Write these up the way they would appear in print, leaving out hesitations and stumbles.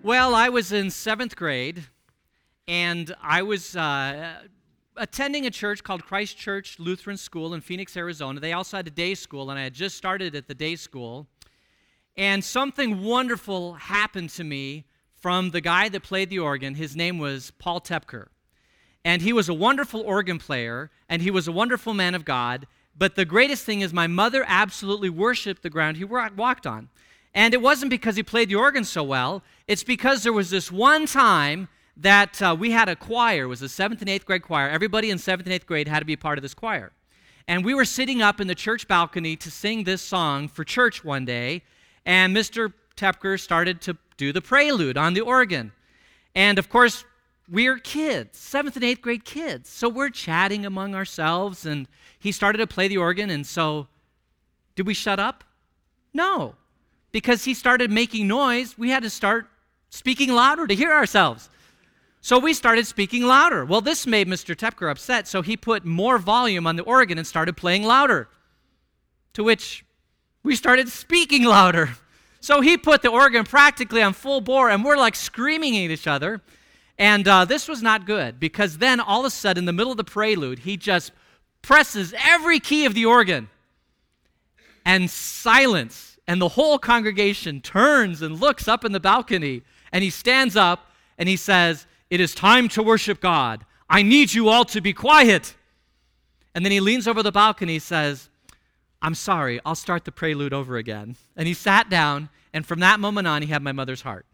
Well, I was in 7th grade, and I was attending a church called Christ Church Lutheran School in Phoenix, Arizona. They also had a day school, and I had just started at the day school. And something wonderful happened to me from the guy that played the organ. His name was Paul Tepker. And he was a wonderful organ player, and he was a wonderful man of God. But the greatest thing is my mother absolutely worshiped the ground he walked on. And it wasn't because he played the organ so well. It's because there was this one time that we had a choir. It was a 7th and 8th grade choir. Everybody in 7th and 8th grade had to be part of this choir. And we were sitting up in the church balcony to sing this song for church one day, and Mr. Tepker started to do the prelude on the organ. And of course, we're kids, 7th and 8th grade kids. So we're chatting among ourselves, and he started to play the organ, and so did we shut up? No. Because he started making noise, we had to start speaking louder to hear ourselves. So we started speaking louder. Well, this made Mr. Tepker upset, so he put more volume on the organ and started playing louder, to which we started speaking louder. So he put the organ practically on full bore, and we're like screaming at each other. And this was not good, because then all of a sudden, in the middle of the prelude, he just presses every key of the organ, and silence. And the whole congregation turns and looks up in the balcony, and he stands up and he says, "It is time to worship God. I need you all to be quiet." And then he leans over the balcony and says, "I'm sorry, I'll start the prelude over again." And he sat down, and from that moment on, he had my mother's heart.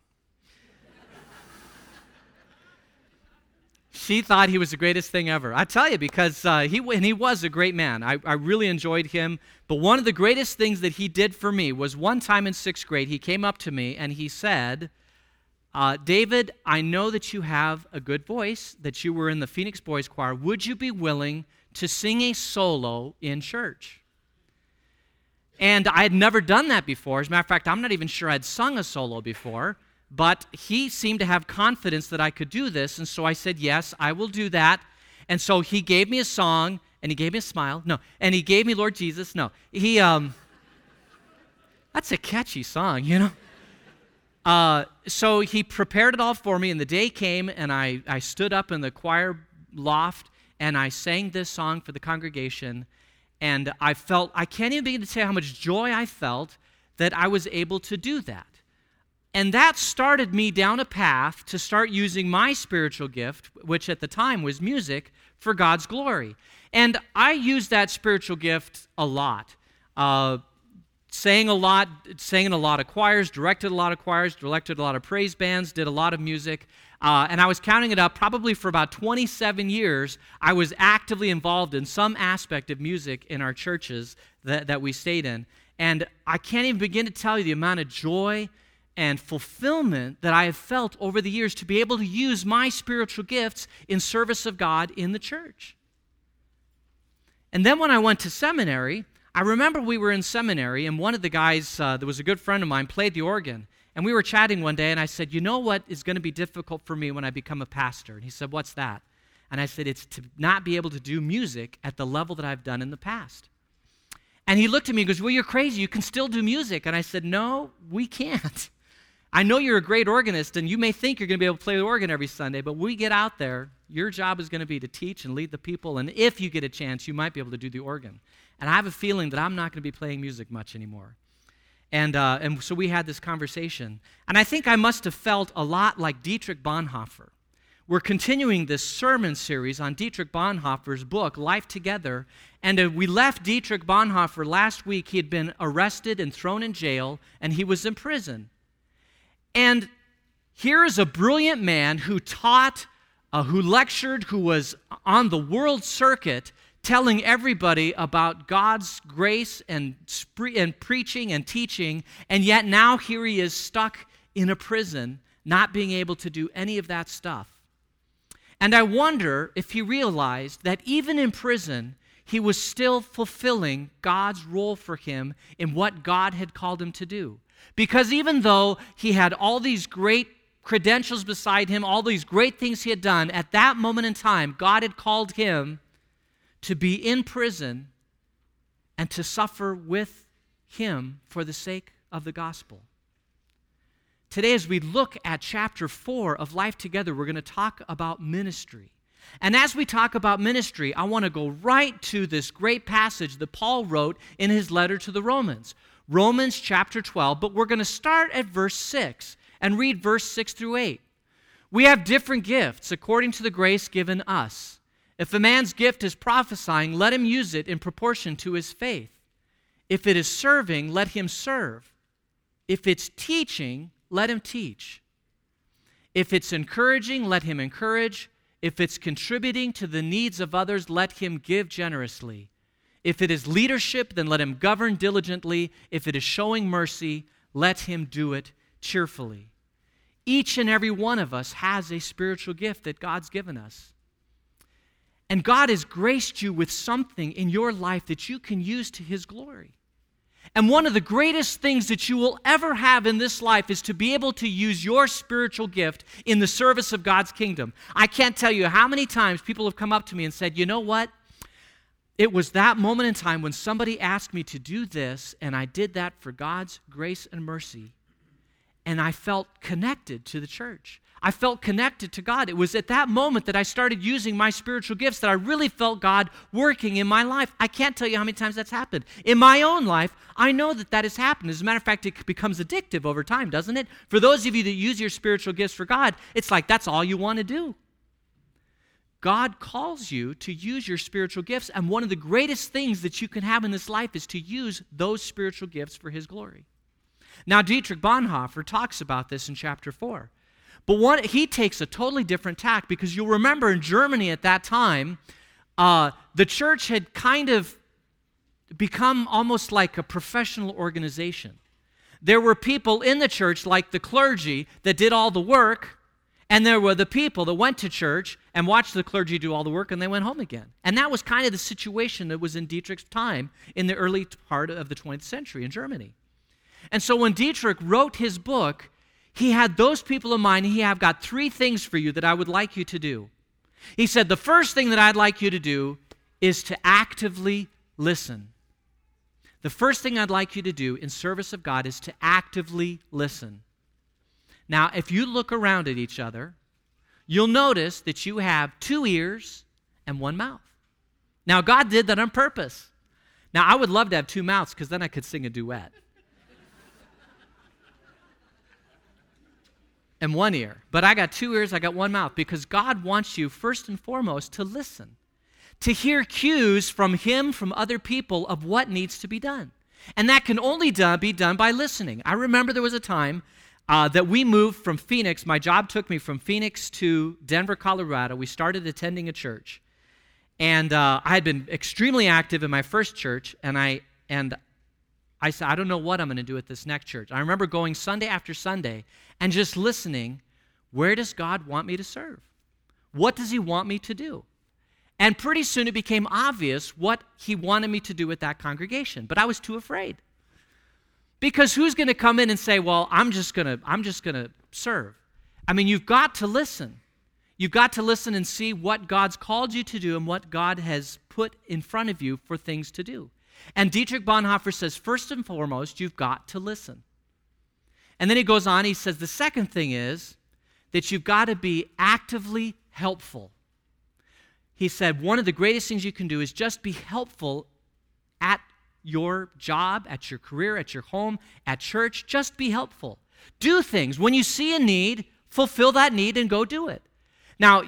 She thought he was the greatest thing ever. I tell you, because he was a great man. I really enjoyed him. But one of the greatest things that he did for me was one time in 6th grade, he came up to me and he said, "David, I know that you have a good voice, that you were in the Phoenix Boys Choir. Would you be willing to sing a solo in church?" And I had never done that before. As a matter of fact, I'm not even sure I'd sung a solo before. But he seemed to have confidence that I could do this, and so I said, "Yes, I will do that." And so he gave me a song, and he gave me a smile. No, and he gave me Lord Jesus. No, that's a catchy song, you know. So he prepared it all for me, and the day came, and I stood up in the choir loft, and I sang this song for the congregation, and I can't even begin to tell you how much joy I felt that I was able to do that. And that started me down a path to start using my spiritual gift, which at the time was music, for God's glory. And I used that spiritual gift a lot. Sang in a lot of choirs, directed a lot of praise bands, did a lot of music. And I was counting it up, probably for about 27 years, I was actively involved in some aspect of music in our churches that we stayed in. And I can't even begin to tell you the amount of joy and fulfillment that I have felt over the years to be able to use my spiritual gifts in service of God in the church. And then when I went to seminary, I remember we were in seminary, and one of the guys that was a good friend of mine played the organ. And we were chatting one day, and I said, "You know what is going to be difficult for me when I become a pastor?" And he said, "What's that?" And I said, "It's to not be able to do music at the level that I've done in the past." And he looked at me and goes, "Well, you're crazy. You can still do music." And I said, "No, we can't. I know you're a great organist, and you may think you're going to be able to play the organ every Sunday, but when we get out there, your job is going to be to teach and lead the people, and if you get a chance, you might be able to do the organ." And I have a feeling that I'm not going to be playing music much anymore. And so we had this conversation, and I think I must have felt a lot like Dietrich Bonhoeffer. We're continuing this sermon series on Dietrich Bonhoeffer's book, Life Together, and we left Dietrich Bonhoeffer last week. He had been arrested and thrown in jail, and he was in prison. And here is a brilliant man who taught, who lectured, who was on the world circuit telling everybody about God's grace and preaching and teaching, and yet now here he is stuck in a prison, not being able to do any of that stuff. And I wonder if he realized that even in prison, he was still fulfilling God's role for him in what God had called him to do. Because even though he had all these great credentials beside him, all these great things he had done, at that moment in time, God had called him to be in prison and to suffer with him for the sake of the gospel. today as we look at chapter 4 of Life Together, we're going to talk about ministry. And as we talk about ministry, I want to go right to this great passage that Paul wrote in his letter to the Romans. Romans chapter 12, but we're going to start at verse 6 and read verse 6 through 8. We have different gifts according to the grace given us. If a man's gift is prophesying, let him use it in proportion to his faith. If it is serving, let him serve. If it's teaching, let him teach. If it's encouraging, let him encourage. If it's contributing to the needs of others, let him give generously. If it is leadership, then let him govern diligently. If it is showing mercy, let him do it cheerfully. Each and every one of us has a spiritual gift that God's given us. And God has graced you with something in your life that you can use to His glory. And one of the greatest things that you will ever have in this life is to be able to use your spiritual gift in the service of God's kingdom. I can't tell you how many times people have come up to me and said, you know what? It was that moment in time when somebody asked me to do this, and I did that for God's grace and mercy, and I felt connected to the church. I felt connected to God. It was at that moment that I started using my spiritual gifts that I really felt God working in my life. I can't tell you how many times that's happened. In my own life, I know that that has happened. As a matter of fact, it becomes addictive over time, doesn't it? For those of you that use your spiritual gifts for God, it's like that's all you want to do. God calls you to use your spiritual gifts, and one of the greatest things that you can have in this life is to use those spiritual gifts for His glory. Now, Dietrich Bonhoeffer talks about this in chapter 4. But he takes a totally different tack, because you'll remember in Germany at that time, the church had kind of become almost like a professional organization. There were people in the church, like the clergy, that did all the work, and there were the people that went to church and watched the clergy do all the work, and they went home again. And that was kind of the situation that was in Dietrich's time in the early part of the 20th century in Germany. And so when Dietrich wrote his book, he had those people in mind. I've got 3 things for you that I would like you to do. He said, the first thing that I'd like you to do is to actively listen. The first thing I'd like you to do in service of God is to actively listen. Now, if you look around at each other, you'll notice that you have 2 ears and 1 mouth. Now, God did that on purpose. Now, I would love to have 2 mouths, because then I could sing a duet. And 1 ear. But I got 2 ears, I got 1 mouth, because God wants you first and foremost to listen, to hear cues from Him, from other people, of what needs to be done. And that can only be done by listening. I remember there was a time that we moved from Phoenix. My job took me from Phoenix to Denver, Colorado. We started attending a church. And I had been extremely active in my first church, and I said, I don't know what I'm going to do at this next church. I remember going Sunday after Sunday and just listening. Where does God want me to serve? What does He want me to do? And pretty soon it became obvious what He wanted me to do at that congregation. But I was too afraid. Because who's going to come in and say, well, I'm just going to serve? I mean, you've got to listen. You've got to listen and see what God's called you to do and what God has put in front of you for things to do. And Dietrich Bonhoeffer says, first and foremost, you've got to listen. And then he goes on, he says, the second thing is that you've got to be actively helpful. He said, one of the greatest things you can do is just be helpful at your job, at your career, at your home, at church. Just be helpful. Do things. When you see a need, fulfill that need and go do it. Now,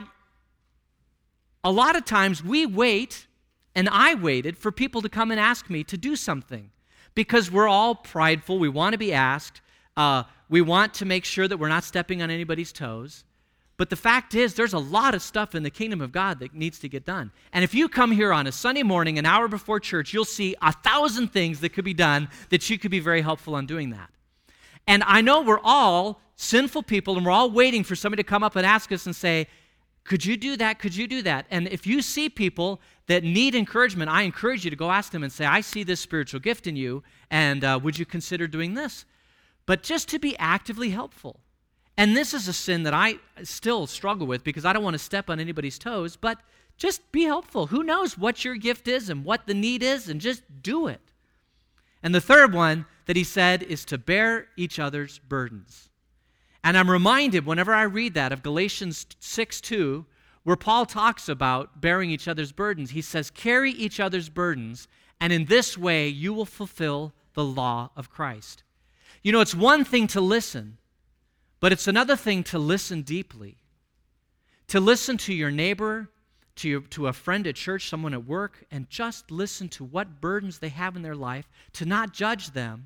a lot of times we wait, and I waited for people to come and ask me to do something, because we're all prideful. We want to be asked. We want to make sure that we're not stepping on anybody's toes. But the fact is, there's a lot of stuff in the kingdom of God that needs to get done. And if you come here on a Sunday morning, an hour before church, you'll see 1,000 things that could be done that you could be very helpful on doing that. And I know we're all sinful people, and we're all waiting for somebody to come up and ask us and say, could you do that? Could you do that? And if you see people that need encouragement, I encourage you to go ask them and say, I see this spiritual gift in you, and would you consider doing this? But just to be actively helpful. And this is a sin that I still struggle with, because I don't want to step on anybody's toes, but just be helpful. Who knows what your gift is and what the need is, and just do it. And the third one that he said is to bear each other's burdens. And I'm reminded whenever I read that of Galatians 6:2, where Paul talks about bearing each other's burdens. He says, carry each other's burdens, and in this way you will fulfill the law of Christ. You know, it's one thing to listen, but it's another thing to listen deeply. To listen to your neighbor, to a friend at church, someone at work, and just listen to what burdens they have in their life, to not judge them,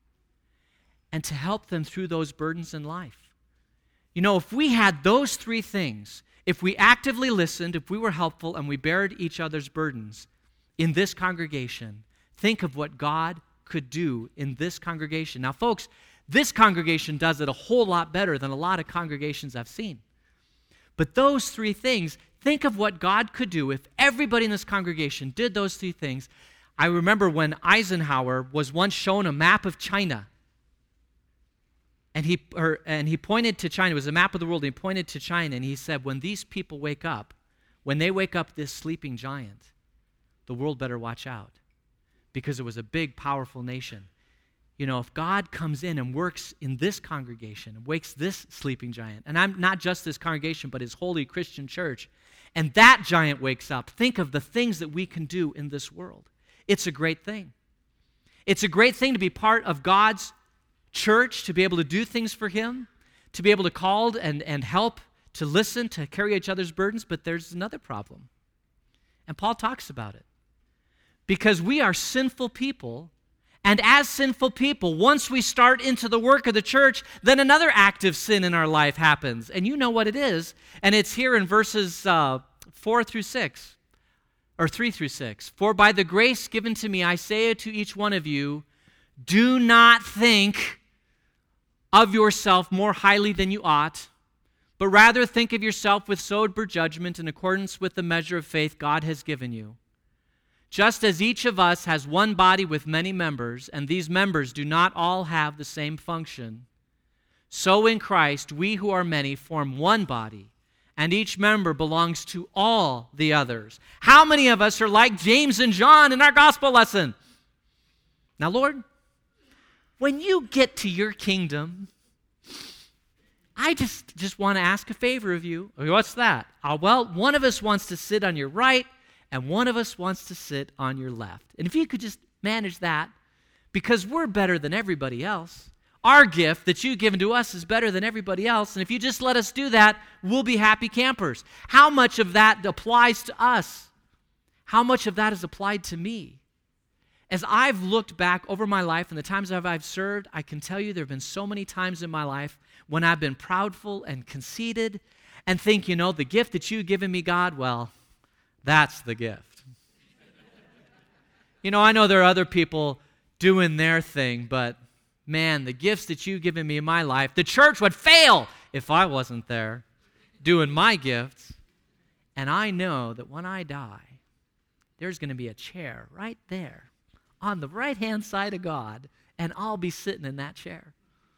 and to help them through those burdens in life. You know, if we had those three things, if we actively listened, if we were helpful, and we bared each other's burdens in this congregation, think of what God could do in this congregation. Now, folks, this congregation does it a whole lot better than a lot of congregations I've seen. But those three things, think of what God could do if everybody in this congregation did those three things. I remember when Eisenhower was once shown a map of China. And he pointed to China. It was a map of the world. And he pointed to China, and he said, when these people wake up, when they wake up this sleeping giant, the world better watch out, because it was a big, powerful nation. You know, if God comes in and works in this congregation and wakes this sleeping giant, and I'm not just this congregation, but his holy Christian church, and that giant wakes up, think of the things that we can do in this world. It's a great thing. It's a great thing to be part of God's church, to be able to do things for him, to be able to call and help, to listen, to carry each other's burdens. But there's another problem. And Paul talks about it. Because we are sinful people, and as sinful people, once we start into the work of the church, then another active sin in our life happens. And you know what it is. And it's here in verses 4 through 6, or 3 through 6. For by the grace given to me, I say to each one of you, do not think of yourself more highly than you ought, but rather think of yourself with sober judgment in accordance with the measure of faith God has given you. Just as each of us has one body with many members, and these members do not all have the same function, so in Christ we who are many form one body, and each member belongs to all the others. How many of us are like James and John in our gospel lesson? Now, Lord, when you get to your kingdom, I just want to ask a favor of you. What's that? Well, one of us wants to sit on your right, and one of us wants to sit on your left. And if you could just manage that, because we're better than everybody else. Our gift that you've given to us is better than everybody else, and if you just let us do that, we'll be happy campers. How much of that applies to us? How much of that is applied to me? As I've looked back over my life and the times I've served, I can tell you there have been so many times in my life when I've been proudful and conceited and think, you know, the gift that you've given me, God, well, that's the gift. You know, I know there are other people doing their thing, but man, the gifts that you've given me in my life, the church would fail if I wasn't there doing my gifts. And I know that when I die, there's going to be a chair right there on the right-hand side of God, and I'll be sitting in that chair.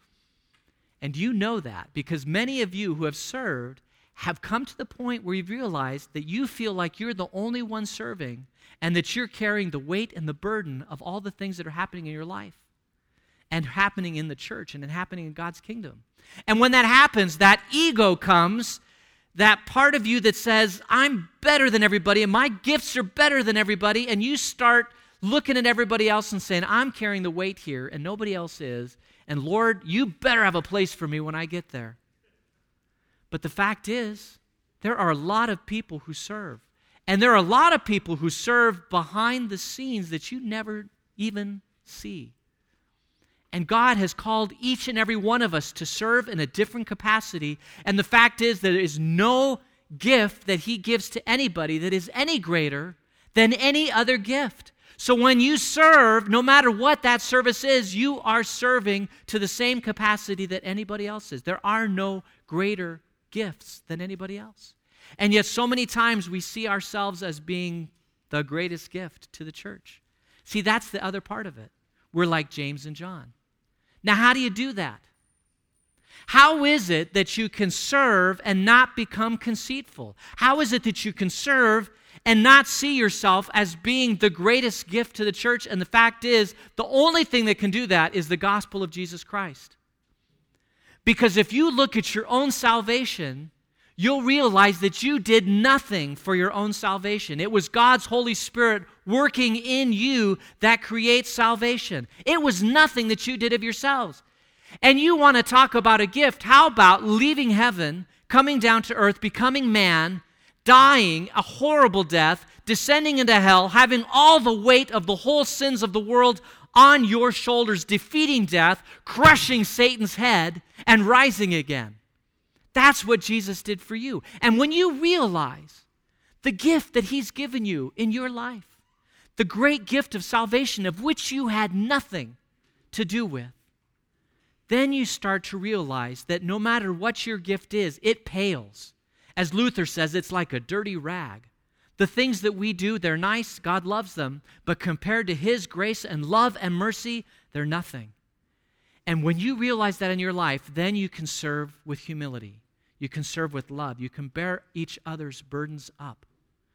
And you know that because many of you who have served have come to the point where you've realized that you feel like you're the only one serving and that you're carrying the weight and the burden of all the things that are happening in your life and happening in the church and happening in God's kingdom. And when that happens, that ego comes, that part of you that says, I'm better than everybody and my gifts are better than everybody, and you start looking at everybody else and saying, I'm carrying the weight here and nobody else is, and Lord, you better have a place for me when I get there. But the fact is, there are a lot of people who serve, and there are a lot of people who serve behind the scenes that you never even see. And God has called each and every one of us to serve in a different capacity, and the fact is there is no gift that he gives to anybody that is any greater than any other gift. So when you serve, no matter what that service is, you are serving to the same capacity that anybody else is. There are no greater gifts than anybody else. And yet so many times we see ourselves as being the greatest gift to the church. See, that's the other part of it. We're like James and John. Now, how do you do that? How is it that you can serve and not become conceitful? How is it that you can serve and not see yourself as being the greatest gift to the church? And the fact is, the only thing that can do that is the gospel of Jesus Christ. Because if you look at your own salvation, you'll realize that you did nothing for your own salvation. It was God's Holy Spirit working in you that creates salvation. It was nothing that you did of yourselves. And you want to talk about a gift. How about leaving heaven, coming down to earth, becoming man, dying a horrible death, descending into hell, having all the weight of the whole sins of the world on your shoulders, defeating death, crushing Satan's head, and rising again. That's what Jesus did for you. And when you realize the gift that he's given you in your life, the great gift of salvation of which you had nothing to do with, then you start to realize that no matter what your gift is, it pales. As Luther says, it's like a dirty rag. The things that we do, they're nice, God loves them, but compared to his grace and love and mercy, they're nothing. And when you realize that in your life, then you can serve with humility. You can serve with love. You can bear each other's burdens up.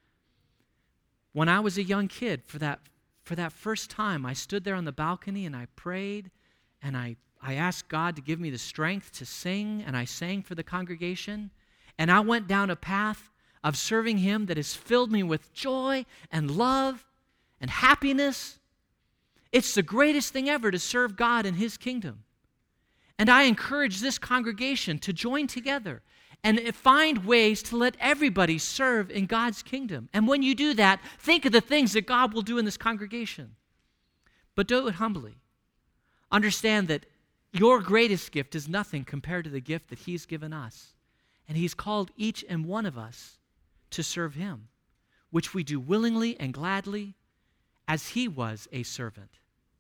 When I was a young kid, for that first time, I stood there on the balcony and I prayed and I asked God to give me the strength to sing, and I sang for the congregation. And I went down a path of serving him that has filled me with joy and love and happiness. It's the greatest thing ever to serve God in his kingdom. And I encourage this congregation to join together and find ways to let everybody serve in God's kingdom. And when you do that, think of the things that God will do in this congregation. But do it humbly. Understand that your greatest gift is nothing compared to the gift that he's given us. And he's called each and one of us to serve him, which we do willingly and gladly as he was a servant.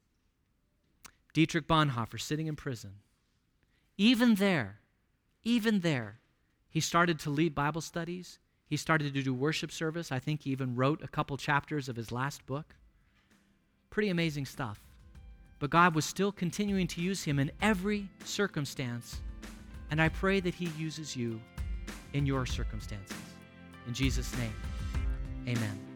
Dietrich Bonhoeffer, sitting in prison, even there, he started to lead Bible studies. He started to do worship service. I think he even wrote a couple chapters of his last book. Pretty amazing stuff. But God was still continuing to use him in every circumstance. And I pray that he uses you in your circumstances. In Jesus' name, amen.